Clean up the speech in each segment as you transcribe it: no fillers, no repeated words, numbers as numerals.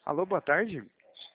Alô, boa tarde.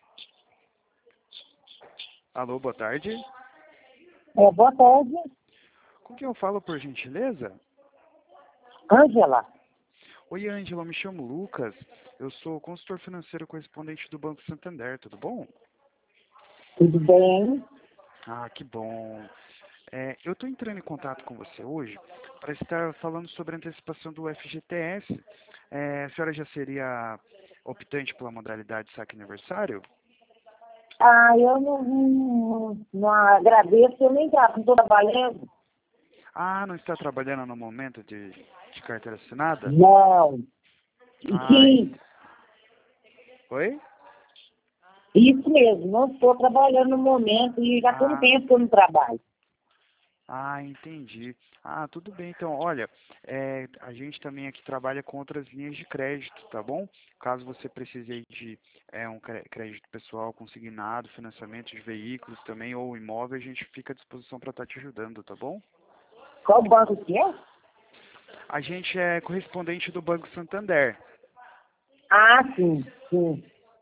Alô, boa tarde. Boa tarde, Com quem eu falo, por gentileza? Ângela. Oi, Ângela, eu me chamo Lucas. Eu sou consultor financeiro correspondente do Banco Santander, tudo bom? Tudo bem? Ah, que bom. Eu estou entrando em contato com você hoje para estar falando sobre a antecipação do FGTS. A senhora já seria optante pela modalidade saque aniversário? Eu não agradeço, eu nem não estou trabalhando. Ah, não está trabalhando no momento de carteira assinada? Não. Ah, Sim, oi? isso mesmo, não estou trabalhando no momento e já tem um Ah, tempo que eu não trabalho. entendi. Ah, tudo bem. Então, olha, a gente também aqui trabalha com outras linhas de crédito, tá bom? Caso você precise aí de um crédito pessoal consignado, financiamento de veículos também ou imóvel, a gente fica à disposição para estar te ajudando, tá bom? Qual banco que é? A gente é correspondente do Banco Santander. Sim, sim.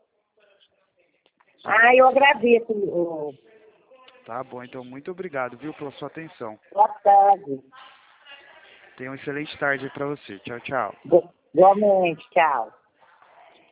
Tá, Eu agradeço. Ô, tá bom, então muito obrigado, viu, pela sua atenção. boa tarde. Tenha uma excelente tarde para você. Tchau, tchau. Igualmente, tchau.